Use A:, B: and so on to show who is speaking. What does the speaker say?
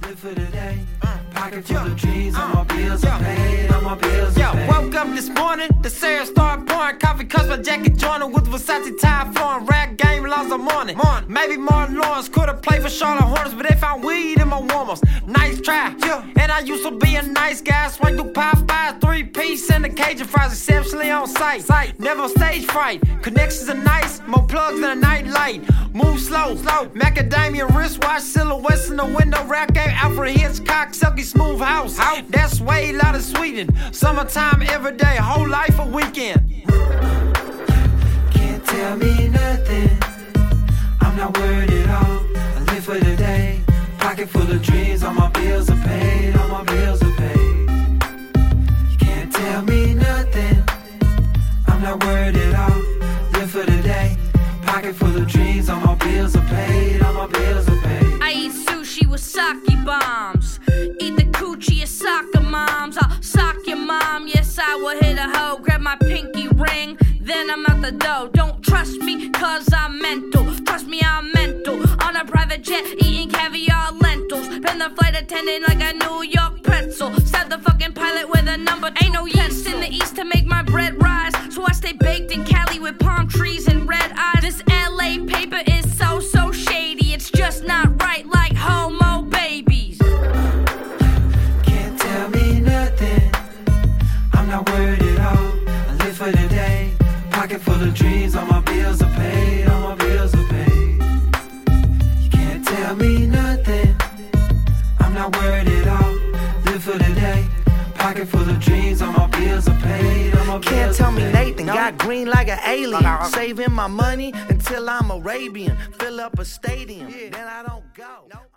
A: live for today. Pocket full of dreams, all my bills are paid, all my bills are paid.
B: Woke up this morning, the cereal started pouring. Coffee cups, my jacket joining with Versace tie flowing. Rap game lost the morning. Maybe Martin Lawrence could've played for Charlotte Hornets, but they found weed in my warmers. Nice try, and I used to be a nice guy. Swing through Popeyes, 3-piece and the Cajun fries, exceptionally on sight. Never stage fright, connections are nice, more plugs than a night light. Move slow, macadamia wristwatch, silhouettes in the window. Rap game, Alfred Hitchcock, silky smooth house. That's way out of Sweden. Summertime every day, whole life a weekend.
A: Can't tell me nothing, I'm not worried at all. I live for the day, pocket full of dreams, all my bills are paid, all my bills are paid. You can't tell me nothing, I'm not worried at all. Live for the day, pocket full of dreams, all my bills are paid, all my bills are paid.
C: I eat sushi with sake bombs, eat the coochie of soccer moms. I'll sock your mom, yes I will hit a hoe, grab my pinky ring, then I'm out the door. Don't trust me cause I'm mental, trust me I'm mental. On a private jet eating caviar lentils, been the flight attendant like a New York pretzel. Stab the fucking pilot with a number. Ain't no yeast in the east to make my bread rise, so I stay baked in Cali with palm trees and red eyes. This LA paper is so shady, it's just not right like homo babies.
A: Can't tell me nothing, I'm not worried at all. I live for the day, pocket full of dreams, all my bills are paid, all my bills are paid. You can't tell me nothing, I'm not worried at all. Live for the day, pocket full of dreams, all my bills are paid, all my bills are paid.
D: Can't tell me Nathan, got green like an alien. Saving my money until I'm Arabian. Fill up a stadium, then I don't go.